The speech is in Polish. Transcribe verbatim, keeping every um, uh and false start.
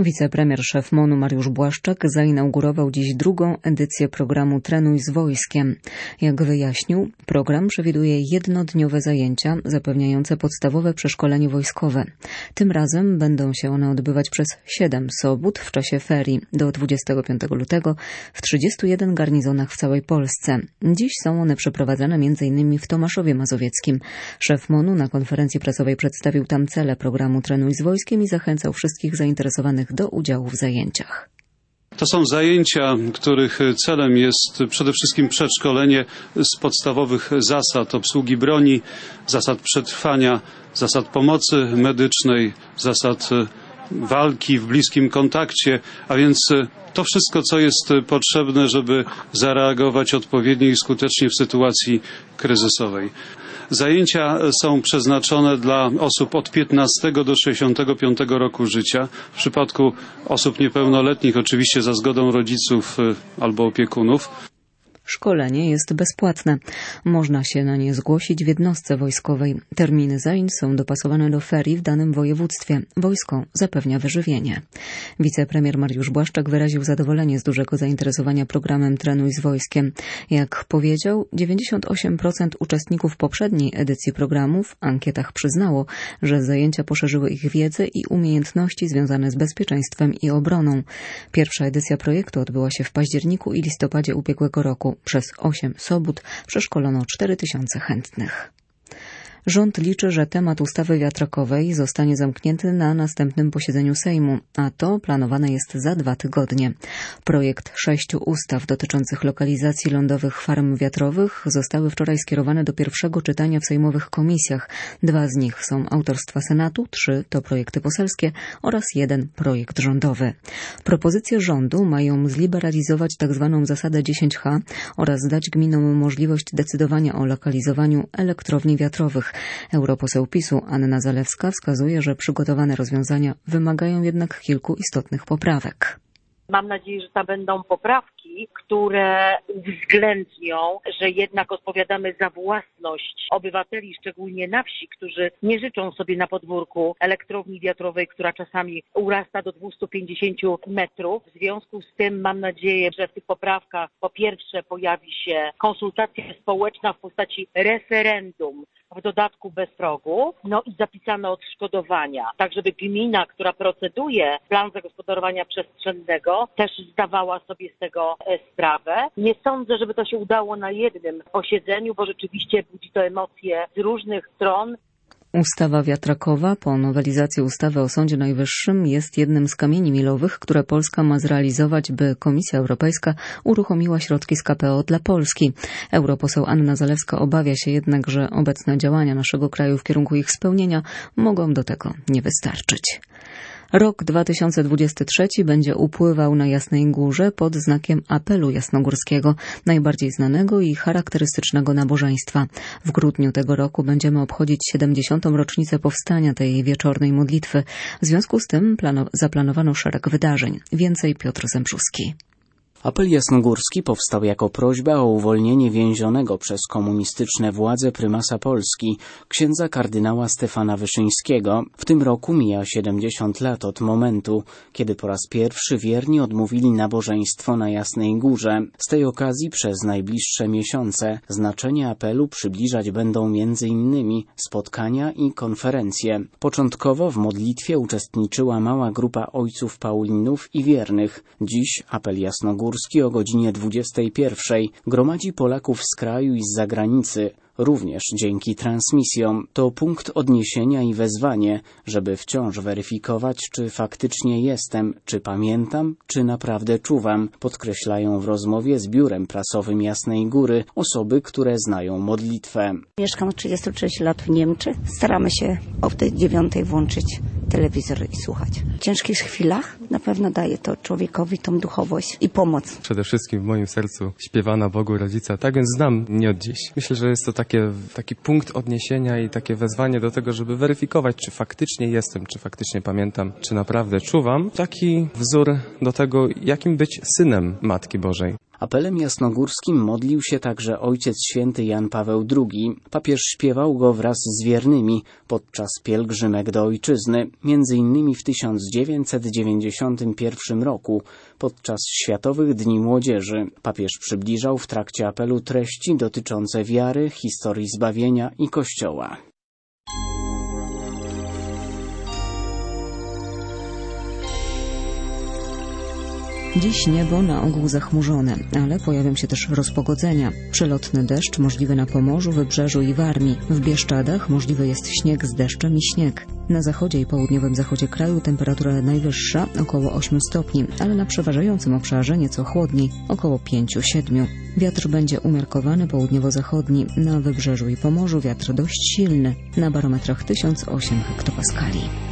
Wicepremier szef MON-u Mariusz Błaszczak zainaugurował dziś drugą edycję programu Trenuj z wojskiem. Jak wyjaśnił, program przewiduje jednodniowe zajęcia zapewniające podstawowe przeszkolenie wojskowe. Tym razem będą się one odbywać przez siedem sobót w czasie ferii do dwudziestego piątego lutego w trzydziestu jeden garnizonach w całej Polsce. Dziś są one przeprowadzane między innymi w Tomaszowie Mazowieckim. Szef MON-u na konferencji prasowej przedstawił tam cele programu Trenuj z wojskiem i zachęcał wszystkich zainteresowanych do udziału w zajęciach. To są zajęcia, których celem jest przede wszystkim przedszkolenie z podstawowych zasad obsługi broni, zasad przetrwania, zasad pomocy medycznej, zasad walki w bliskim kontakcie, a więc to wszystko, co jest potrzebne, żeby zareagować odpowiednio i skutecznie w sytuacji kryzysowej. Zajęcia są przeznaczone dla osób od piętnastego do sześćdziesiątego piątego roku życia. W przypadku osób niepełnoletnich oczywiście za zgodą rodziców albo opiekunów. Szkolenie jest bezpłatne. Można się na nie zgłosić w jednostce wojskowej. Terminy zajęć są dopasowane do ferii w danym województwie. Wojsko zapewnia wyżywienie. Wicepremier Mariusz Błaszczak wyraził zadowolenie z dużego zainteresowania programem Trenuj z wojskiem. Jak powiedział, dziewięćdziesiąt osiem procent uczestników poprzedniej edycji programu w ankietach przyznało, że zajęcia poszerzyły ich wiedzę i umiejętności związane z bezpieczeństwem i obroną. Pierwsza edycja projektu odbyła się w październiku i listopadzie ubiegłego roku. Przez osiem sobót przeszkolono cztery tysiące chętnych. Rząd liczy, że temat ustawy wiatrakowej zostanie zamknięty na następnym posiedzeniu Sejmu, a to planowane jest za dwa tygodnie. Projekt sześciu ustaw dotyczących lokalizacji lądowych farm wiatrowych zostały wczoraj skierowane do pierwszego czytania w sejmowych komisjach. Dwa z nich są autorstwa Senatu, trzy to projekty poselskie oraz jeden projekt rządowy. Propozycje rządu mają zliberalizować tzw. zasadę dziesięć H oraz dać gminom możliwość decydowania o lokalizowaniu elektrowni wiatrowych. Europoseł PiSu Anna Zalewska wskazuje, że przygotowane rozwiązania wymagają jednak kilku istotnych poprawek. Mam nadzieję, że to będą poprawki, które uwzględnią, że jednak odpowiadamy za własność obywateli, szczególnie na wsi, którzy nie życzą sobie na podwórku elektrowni wiatrowej, która czasami urasta do dwieście pięćdziesiąt metrów. W związku z tym mam nadzieję, że w tych poprawkach po pierwsze pojawi się konsultacja społeczna w postaci referendum, w dodatku bez progu, no i zapisane odszkodowania, tak żeby gmina, która proceduje plan zagospodarowania przestrzennego, też zdawała sobie z tego sprawę. Nie sądzę, żeby to się udało na jednym posiedzeniu, bo rzeczywiście budzi to emocje z różnych stron. Ustawa wiatrakowa po nowelizacji ustawy o Sądzie Najwyższym jest jednym z kamieni milowych, które Polska ma zrealizować, by Komisja Europejska uruchomiła środki z K P O dla Polski. Europoseł Anna Zalewska obawia się jednak, że obecne działania naszego kraju w kierunku ich spełnienia mogą do tego nie wystarczyć. Rok dwa tysiące dwudziesty trzeci będzie upływał na Jasnej Górze pod znakiem apelu jasnogórskiego, najbardziej znanego i charakterystycznego nabożeństwa. W grudniu tego roku będziemy obchodzić siedemdziesiątą rocznicę powstania tej wieczornej modlitwy. W związku z tym plano- zaplanowano szereg wydarzeń. Więcej Piotr Zembrzuski. Apel jasnogórski powstał jako prośba o uwolnienie więzionego przez komunistyczne władze prymasa Polski, księdza kardynała Stefana Wyszyńskiego. W tym roku mija siedemdziesiąt lat od momentu, kiedy po raz pierwszy wierni odmówili nabożeństwo na Jasnej Górze. Z tej okazji przez najbliższe miesiące znaczenie apelu przybliżać będą między innymi spotkania i konferencje. Początkowo w modlitwie uczestniczyła mała grupa ojców Paulinów i wiernych. Dziś apel jasnogórski o godzinie dwudziestej pierwszej gromadzi Polaków z kraju i z zagranicy, również dzięki transmisjom. To punkt odniesienia i wezwanie, żeby wciąż weryfikować, czy faktycznie jestem, czy pamiętam, czy naprawdę czuwam, podkreślają w rozmowie z biurem prasowym Jasnej Góry osoby, które znają modlitwę. Mieszkam trzydzieści sześć lat w Niemczech. Staramy się o tej dziewiątej włączyć telewizor i słuchać. W ciężkich chwilach na pewno daje to człowiekowi tą duchowość i pomoc. Przede wszystkim w moim sercu śpiewana Bogu rodzica, tak więc znam nie od dziś. Myślę, że jest to takie, taki punkt odniesienia i takie wezwanie do tego, żeby weryfikować, czy faktycznie jestem, czy faktycznie pamiętam, czy naprawdę czuwam. Taki wzór do tego, jakim być synem Matki Bożej. Apelem jasnogórskim modlił się także Ojciec Święty Jan Paweł drugi. Papież śpiewał go wraz z wiernymi podczas pielgrzymek do ojczyzny, między innymi w tysiąc dziewięćset dziewięćdziesiątym pierwszym roku podczas Światowych Dni Młodzieży. Papież przybliżał w trakcie apelu treści dotyczące wiary, historii zbawienia i Kościoła. Dziś niebo na ogół zachmurzone, ale pojawią się też rozpogodzenia. Przelotny deszcz możliwy na Pomorzu, Wybrzeżu i Warmii. W Bieszczadach możliwy jest śnieg z deszczem i śnieg. Na zachodzie i południowym zachodzie kraju temperatura najwyższa około ośmiu stopni, ale na przeważającym obszarze nieco chłodniej, około pięciu do siedmiu. Wiatr będzie umiarkowany południowo-zachodni. Na Wybrzeżu i Pomorzu wiatr dość silny, na barometrach tysiąc osiem hektopaskali.